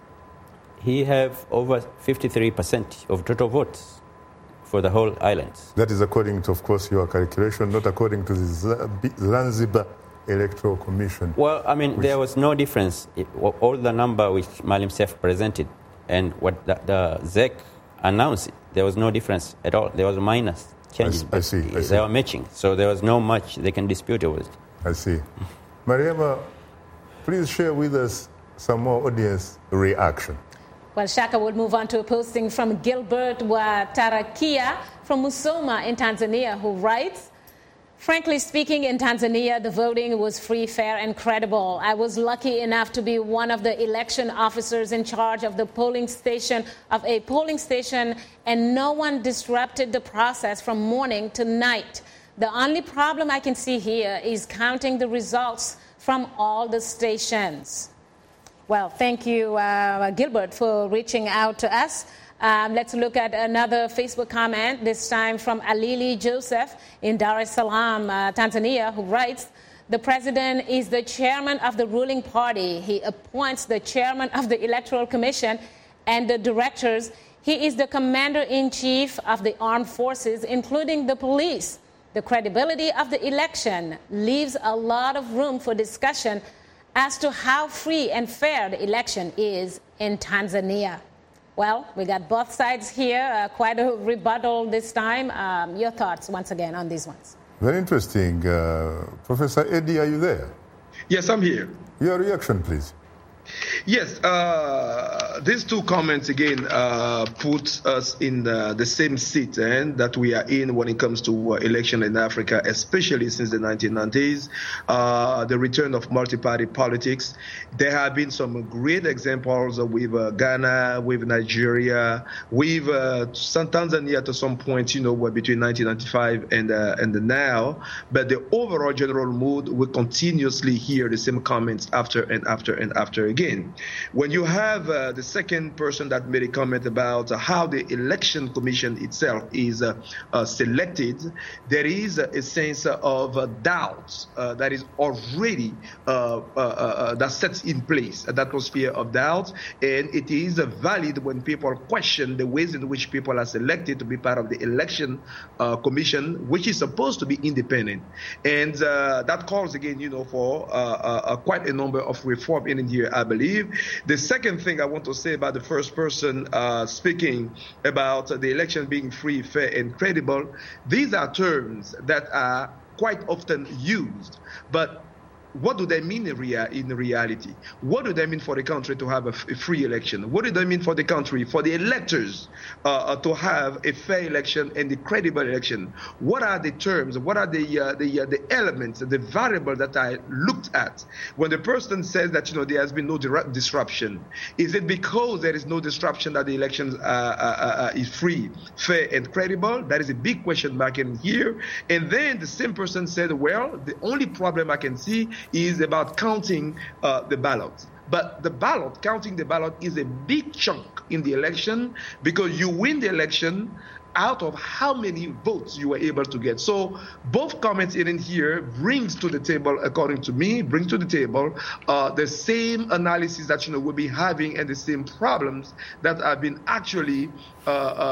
he have over fifty-three percent of total votes for the whole island. That is according to, of course, your calculation, not according to the Zanzibar Electoral Commission. Well, I mean, there was no difference. It, all the number which Maalim Seif presented and what the, the Z E C announced, there was no difference at all. There was minus changes. I, I see, I see. They were matching, so there was no much they can dispute it with. I see. Mariama, please share with us some more audience reaction. Well, Shaka will move on to a posting from Gilbert Watarakia from Musoma in Tanzania, who writes, frankly speaking, in Tanzania, the voting was free, fair, and credible. I was lucky enough to be one of the election officers in charge of the polling station of a polling station, and no one disrupted the process from morning to night. The only problem I can see here is counting the results from all the stations. Well, thank you, uh, Gilbert, for reaching out to us. Um, let's look at another Facebook comment, this time from Alili Joseph in Dar es Salaam, uh, Tanzania, who writes, the president is the chairman of the ruling party. He appoints the chairman of the Electoral Commission and the directors. He is the commander-in-chief of the armed forces, including the police. The credibility of the election leaves a lot of room for discussion as to how free and fair the election is in Tanzania. Well, we got both sides here, uh, quite a rebuttal this time. Um, your thoughts, once again, on these ones? Very interesting. Uh, Professor Eddie, are you there? Yes, I'm here. Your reaction, please. Yes, uh, these two comments again uh, put us in the, the same seat eh, that we are in when it comes to uh, election in Africa, especially since the nineteen nineties, uh, the return of multi-party politics. There have been some great examples with uh, Ghana, with Nigeria, with uh, Tanzania to some point, you know, between nineteen ninety-five and uh, and now. But the overall general mood, we continuously hear the same comments after and after and after again. Again, when you have uh, the second person that made a comment about uh, how the election commission itself is uh, uh, selected, there is a, a sense of uh, doubt uh, that is already uh, uh, uh, that sets in place, an atmosphere of doubt, and it is uh, valid when people question the ways in which people are selected to be part of the election uh, commission, which is supposed to be independent, and uh, that calls again, you know, for uh, uh, quite a number of reform in here. I believe. The second thing I want to say about the first person uh, speaking about uh, the election being free, fair, and credible, these are terms that are quite often used, but what do they mean in, rea- in reality? What do they mean for the country to have a, f- a free election? What do they mean for the country, for the electors uh, uh, to have a fair election and a credible election? What are the terms? What are the uh, the uh, the elements, the variables that I looked at when the person says that, you know, there has been no di- disruption? Is it because there is no disruption that the elections uh, uh, uh, is free, fair, and credible? That is a big question mark in here. And then the same person said, well, the only problem I can see is about counting uh, the ballots. But the ballot, counting the ballot, is a big chunk in the election because you win the election out of how many votes you were able to get. So both comments in here brings to the table, according to me, brings to the table uh, the same analysis that, you know, we'll be having and the same problems that have been actually uh, uh,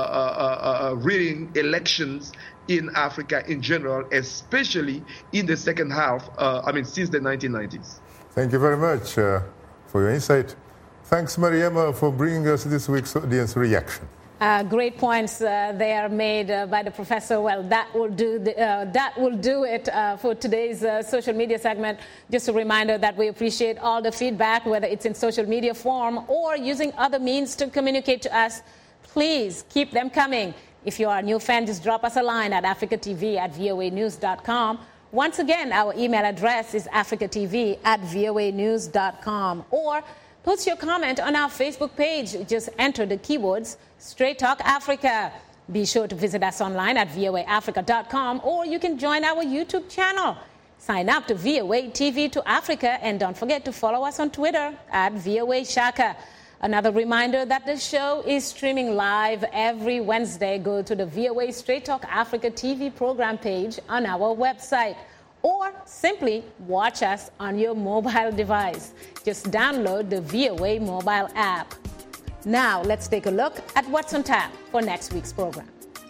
uh, uh, reading elections in Africa in general, especially in the second half, uh, I mean, since the nineteen nineties. Thank you very much uh, for your insight. Thanks, Mariama, for bringing us this week's audience reaction. Uh, great points uh, they are made uh, by the professor. Well, that will do the, uh, that will do it uh, for today's uh, social media segment. Just a reminder that we appreciate all the feedback, whether it's in social media form or using other means to communicate to us. Please keep them coming. If you are a new fan, just drop us a line at africatv at voa news dot com. Once again, our email address is africatv at voa news dot com. Or post your comment on our Facebook page. Just enter the keywords Straight Talk Africa. Be sure to visit us online at voa africa dot com, or you can join our YouTube channel. Sign up to V O A T V to Africa, and don't forget to follow us on Twitter at V O A Shaka. Another reminder that the show is streaming live every Wednesday. Go to the V O A Straight Talk Africa T V program page on our website, or simply watch us on your mobile device. Just download the V O A mobile app. Now, let's take a look at what's on tap for next week's program.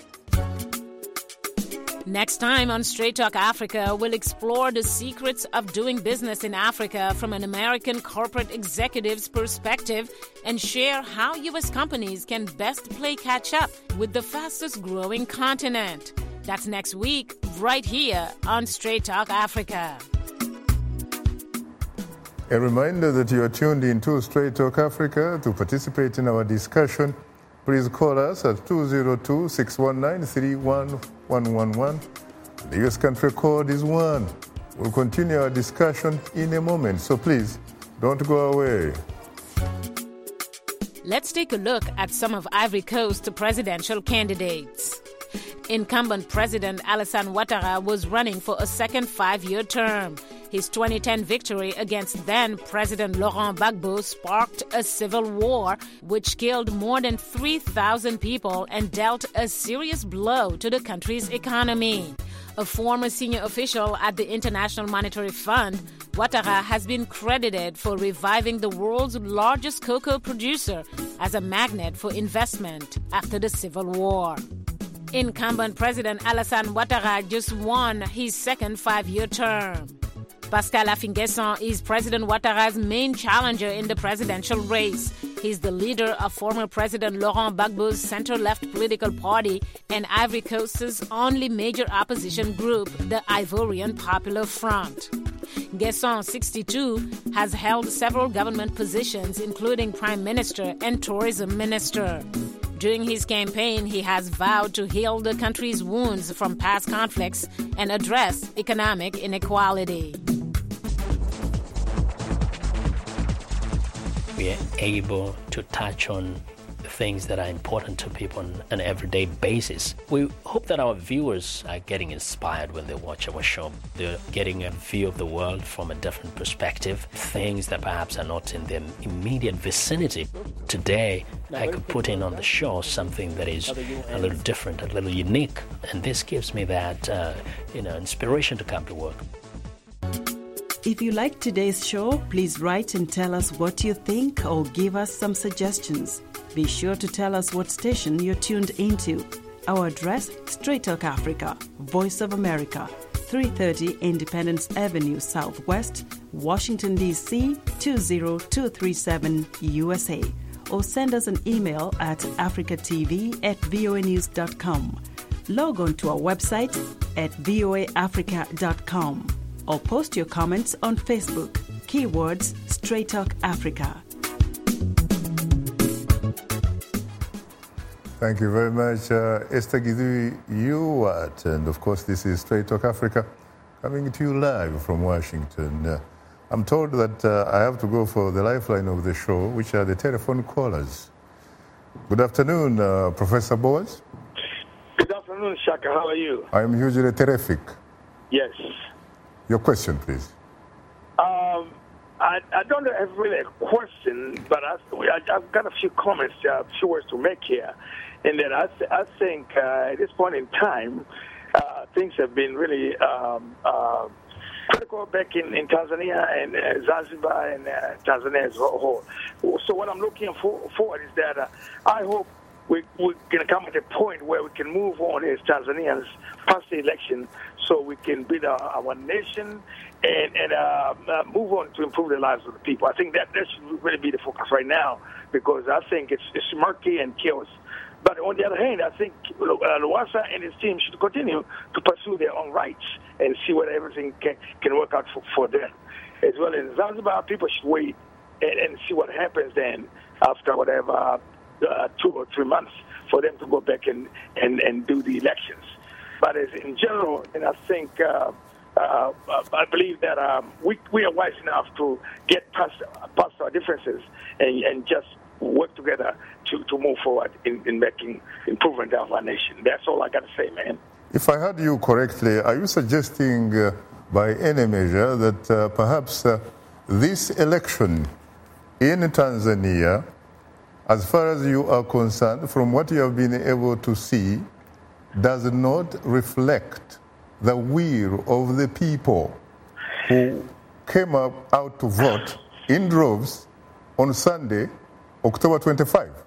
Next time on Straight Talk Africa, we'll explore the secrets of doing business in Africa from an American corporate executive's perspective and share how U S companies can best play catch-up with the fastest-growing continent. That's next week, right here on Straight Talk Africa. A reminder that you are tuned in to Straight Talk Africa. To participate in our discussion, please call us at two zero two, six one nine, three one one one one. The U S country code is one. We'll continue our discussion in a moment, so please don't go away. Let's take a look at some of Ivory Coast's presidential candidates. Incumbent President Alassane Ouattara was running for a second five-year term. His twenty ten victory against then-President Laurent Gbagbo sparked a civil war, which killed more than three thousand people and dealt a serious blow to the country's economy. A former senior official at the International Monetary Fund, Ouattara has been credited for reviving the world's largest cocoa producer as a magnet for investment after the civil war. Incumbent President Alassane Ouattara just won his second five-year term. Pascal Affi-N'Guessan is President Ouattara's main challenger in the presidential race. He's the leader of former President Laurent Gbagbo's center-left political party and Ivory Coast's only major opposition group, the Ivorian Popular Front. N'Guessan, sixty-two, has held several government positions, including Prime Minister and Tourism Minister. During his campaign, he has vowed to heal the country's wounds from past conflicts and address economic inequality. We are able to touch on things that are important to people on an everyday basis. We hope that our viewers are getting inspired when they watch our show. They're getting a view of the world from a different perspective, things that perhaps are not in their immediate vicinity. Today, I could put in on the show something that is a little different, a little unique, and this gives me that uh, you know, inspiration to come to work. If you like today's show, please write and tell us what you think or give us some suggestions. Be sure to tell us what station you're tuned into. Our address, Straight Talk Africa, Voice of America, three thirty Independence Avenue Southwest, Washington, D C two zero two three seven, U S A. Or send us an email at africatv at voanews dot com. Log on to our website at voa africa dot com. Or post your comments on Facebook. Keywords Straight Talk Africa. Thank you very much, uh, Esther Githui Ewart. And of course, this is Straight Talk Africa, coming to you live from Washington. Uh, I'm told that uh, I have to go for the lifeline of the show, which are the telephone callers. Good afternoon, uh, Professor Boaz. Good afternoon, Shaka. How are you? I am hugely terrific. Yes. Your question, please. Um, I, I don't have really a question, but I, I've got a few comments, a few words to make here. And then I, I think uh, at this point in time, uh, things have been really um, uh, critical back in, in Tanzania and uh, Zanzibar and uh, Tanzania as a whole. So what I'm looking for, forward is that uh, I hope we, we're going to come at a point where we can move on as Tanzanians past the election so we can build our, our nation and, and uh, uh, move on to improve the lives of the people. I think that that should really be the focus right now because I think it's, it's murky and chaos. But on the other hand, I think uh, Lowassa and his team should continue to pursue their own rights and see whether everything can, can work out for, for them. As well as Zanzibar, people should wait and, and see what happens then after whatever uh, two or three months for them to go back and, and, and do the elections. But as in general, and I think, uh, uh, I believe that um, we, we are wise enough to get past, past our differences and, and just work together to, to move forward in, in making improvement of our nation. That's all I got to say, man. If I heard you correctly, are you suggesting uh, by any measure that uh, perhaps uh, this election in Tanzania, as far as you are concerned, from what you have been able to see, does not reflect the will of the people who came up out to vote in droves on Sunday, October twenty-fifth?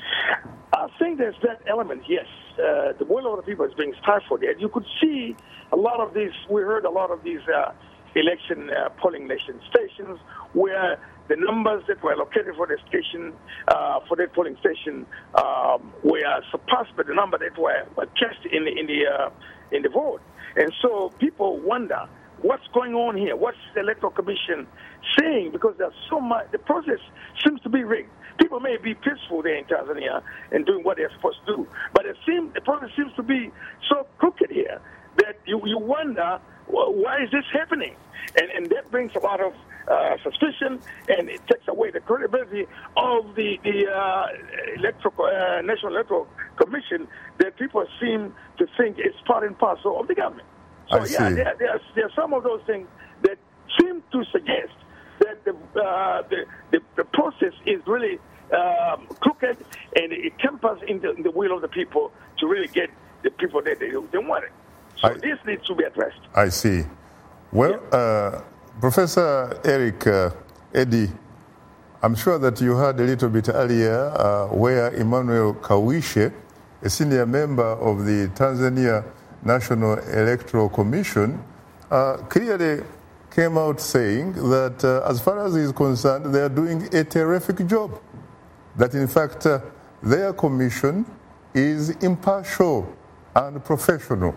I think there's that element, yes. Uh, the will of the people is being stifled. And you could see a lot of these, we heard a lot of these uh, election uh, polling nation stations where the numbers that were allocated for the station, uh, for that polling station, um, were surpassed by the number that were, were cast in the in the uh, in the vote, and so people wonder what's going on here? What's the Electoral Commission saying? Because there's so much, the process seems to be rigged. People may be peaceful there in Tanzania and doing what they're supposed to do, but it seems, the process seems to be so crooked here that you, you wonder, well, why is this happening? And, and that brings a lot of uh, suspicion, and it takes away the credibility of the, the uh, electoral, uh, National Electoral Commission that people seem to think is part and parcel of the government. So, I yeah, see. there, there, are, there are some of those things that seem to suggest that the, uh, the, the, the process is really um, crooked, and it tampers in the, in the will of the people to really get the people that they, they want it. So I, this needs to be addressed. I see. Well, yeah. uh, Professor Eric uh, Eddy, I'm sure that you heard a little bit earlier uh, where Emmanuel Kawishe, a senior member of the Tanzania National Electoral Commission, uh, clearly came out saying that uh, as far as he is concerned, they are doing a terrific job. That in fact, uh, their commission is impartial and professional.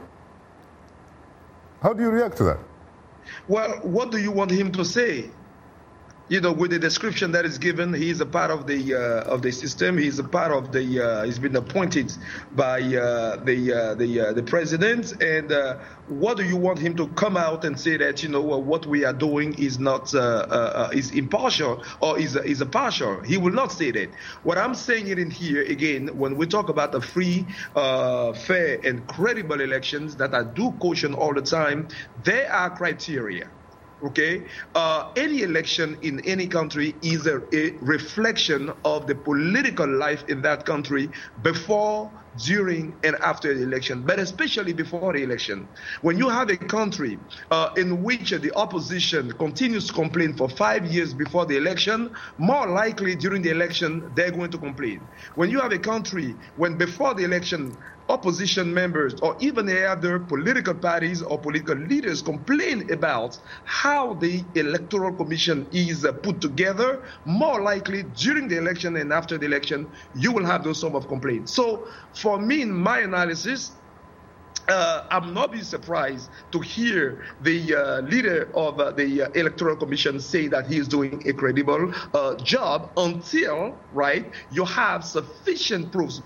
How do you react to that? Well, what do you want him to say? You know, with the description that is given, he is a part of the uh, of the system. He's a part of the. Uh, he's been appointed by uh, the uh, the uh, the president. And uh, what do you want him to come out and say that, you know, uh, what we are doing is not uh, uh, is impartial or is uh, is a partial? He will not say that. What I'm saying it in here again, when we talk about the free, uh, fair, and credible elections that I do caution all the time, there are criteria. Okay, uh, any election in any country is a, a reflection of the political life in that country before, during, and after the election, but especially before the election. When you have a country uh, in which the opposition continues to complain for five years before the election, more likely during the election they're going to complain. When you have a country when before the election opposition members or even the other political parties or political leaders complain about how the Electoral Commission is uh, put together, more likely during the election and after the election, you will have those sort of complaints. So for me, in my analysis, Uh, I'm not be surprised to hear the uh, leader of uh, the uh, Electoral Commission say that he is doing a credible uh, job until, right, you have sufficient proofs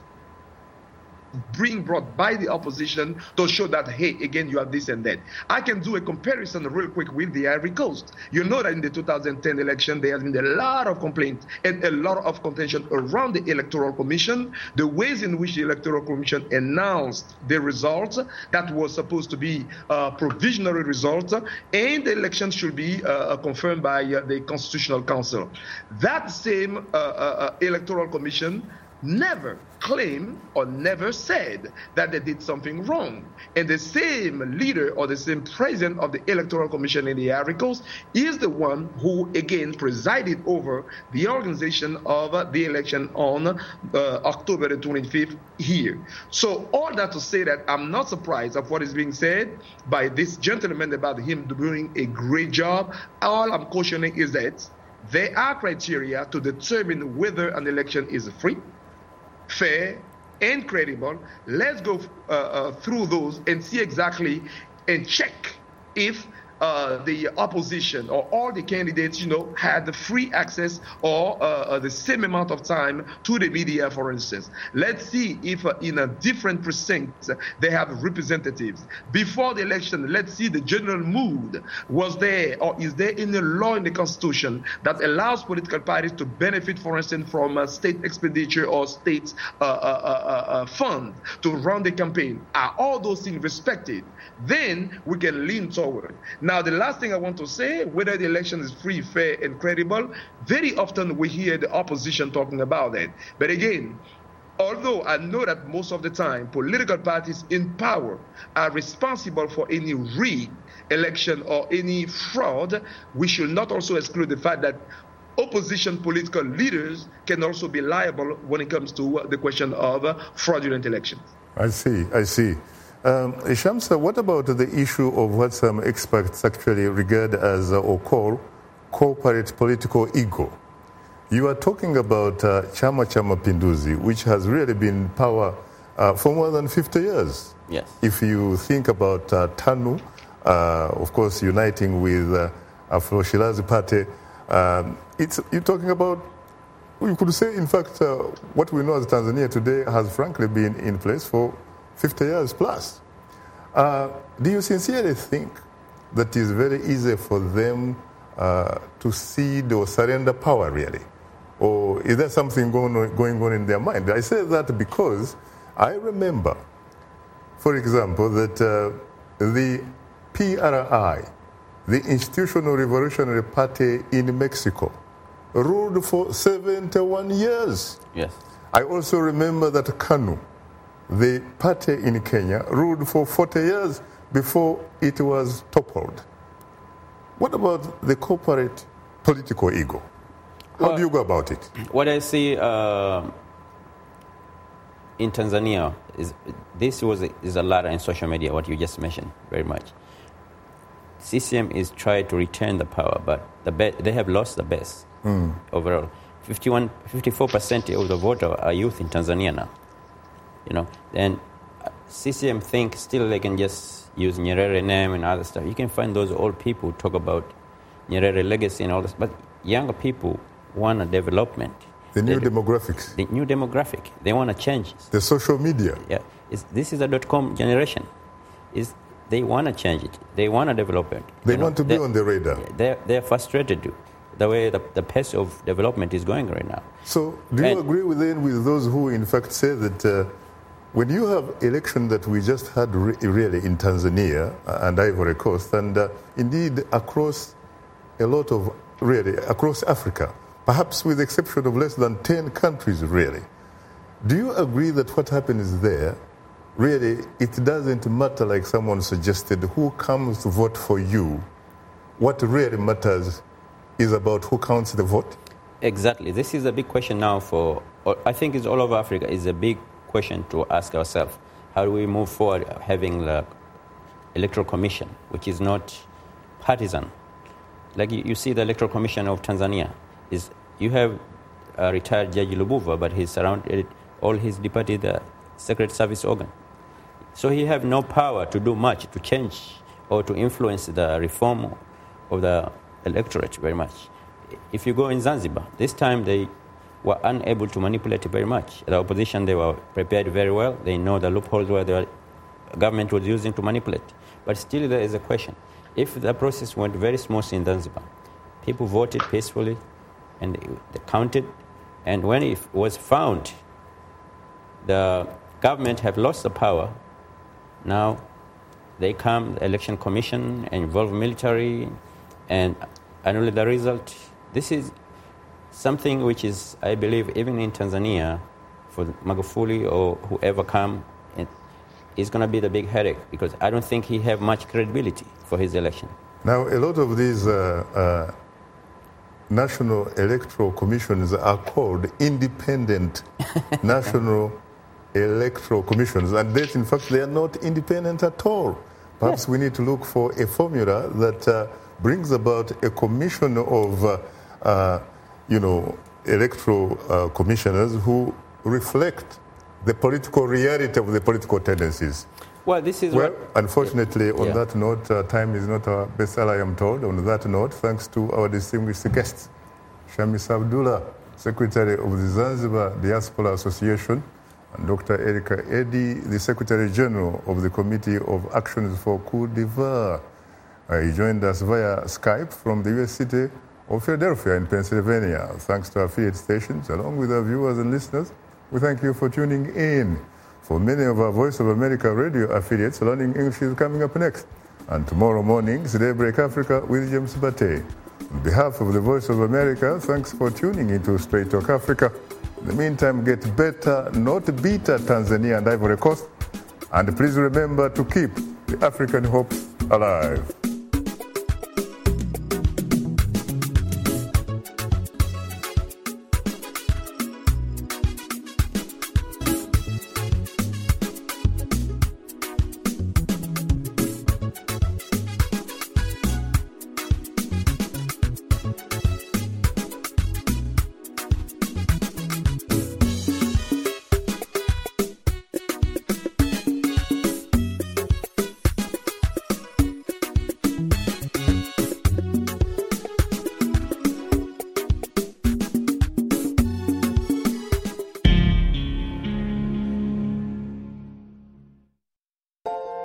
being brought by the opposition to show that, hey, again, you have this and that. I can do a comparison real quick with the Ivory Coast. You know that in the two thousand ten election, there has been a lot of complaints and a lot of contention around the Electoral Commission, the ways in which the Electoral Commission announced the results that was supposed to be uh, provisional results, and the election should be uh, confirmed by uh, the Constitutional Council. That same uh, uh, Electoral Commission never claimed or never said that they did something wrong. And the same leader or the same president of the Electoral Commission in the Ivory Coast is the one who, again, presided over the organization of uh, the election on uh, October the twenty-fifth here. So all that to say that I'm not surprised of what is being said by this gentleman about him doing a great job. All I'm cautioning is that there are criteria to determine whether an election is free, fair, and credible. Let's go uh, uh, through those and see exactly and check if uh, the opposition or all the candidates, you know, had the free access or uh, uh, the same amount of time to the media, for instance. Let's see if uh, in a different precinct uh, they have representatives. Before the election, let's see the general mood. Was there or is there any law in the Constitution that allows political parties to benefit, for instance, from a state expenditure or state uh, uh, uh, uh, fund to run the campaign? Are all those things respected? Then we can lean forward. Now, the last thing I want to say, whether the election is free, fair, and credible, very often we hear the opposition talking about that. But again, although I know that most of the time political parties in power are responsible for any rigged election or any fraud, we should not also exclude the fact that opposition political leaders can also be liable when it comes to the question of fraudulent elections. I see, I see. Um, Shamsa, what about the issue of what some experts actually regard as uh, or call corporate political ego? You are talking about uh, Chama cha Mapinduzi, which has really been in power uh, for more than fifty years. Yes. If you think about uh, TANU, uh, of course, uniting with uh, Afro Shirazi Party. Um, it's, you're talking about, you could say, in fact, uh, what we know as Tanzania today has frankly been in place for fifty years plus. Uh, do you sincerely think that it's very easy for them uh, to cede or surrender power, really? Or is there something going on, going on in their mind? I say that because I remember, for example, that uh, the P R I, the Institutional Revolutionary Party in Mexico, ruled for seventy-one years. Yes. I also remember that KANU, the party in Kenya, ruled for forty years before it was toppled. What about the corporate political ego? How well, do you go about it? What I see uh, in Tanzania is this was a, is a lot in social media, what you just mentioned very much. C C M is trying to return the power, but the be- they have lost the base mm. overall. fifty-one, fifty-four percent of the voters are youth in Tanzania now. You know, and C C M think still they can just use Nyerere name and other stuff. You can find those old people who talk about Nyerere legacy and all this, but younger people want a development. The new they, demographics. The new demographic. They want to change. The social media. Yeah, it's, this is a dot-com generation. It's, they want to change it. They want to develop it. They you want know, to be on the radar. They're, they're frustrated too, the way the, the pace of development is going right now. So do you and, agree with, then, with those who in fact say that uh, when you have election that we just had re- really in Tanzania and Ivory Coast, and uh, indeed across a lot of, really, across Africa, perhaps with the exception of less than ten countries, really, do you agree that what happens there, really, it doesn't matter, like someone suggested, who comes to vote for you? What really matters is about who counts the vote? Exactly. This is a big question now for, I think it's all over Africa, is a big question to ask ourselves. How do we move forward having the Electoral Commission, which is not partisan? Like you, you see the Electoral Commission of Tanzania, is you have a retired Judge Lubuva, but he's surrounded, all his deputy, the Secret Service organ. So he have no power to do much, to change or to influence the reform of the electorate very much. If you go in Zanzibar, this time they were unable to manipulate it very much. The opposition, they were prepared very well. They know the loopholes where the government was using to manipulate. But still there is a question. If the process went very smooth in Zanzibar, people voted peacefully and they counted, and when it was found the government have lost the power, now they come, the election commission, and involve military, and annul the result. This is something which is, I believe, even in Tanzania, for Magufuli or whoever come, it is going to be the big headache, because I don't think he have much credibility for his election. Now, a lot of these uh, uh, national electoral commissions are called independent national electoral commissions, and that, in fact, they are not independent at all. Perhaps yes. we need to look for a formula that uh, brings about a commission of, uh, uh, you know, electoral uh, commissioners who reflect the political reality of the political tendencies. Well, this is well. What, unfortunately, on yeah. that note, uh, time is not our best ally, I am told. On that note, thanks to our distinguished guests, Shamis Abdullah, Secretary of the Zanzibar Diaspora Association, and Doctor Erika Eddy, the Secretary General of the Committee of Actions for Cote d'Ivoire. Uh, he joined us via Skype from the U S city of Philadelphia in Pennsylvania. Thanks to our affiliate stations, along with our viewers and listeners, we thank you for tuning in. For many of our Voice of America radio affiliates, Learning English is coming up next. And tomorrow morning, Daybreak Africa with James Bate. On behalf of the Voice of America, thanks for tuning into Straight Talk Africa. In the meantime, get better, not better, Tanzania and Ivory Coast. And please remember to keep the African hope alive.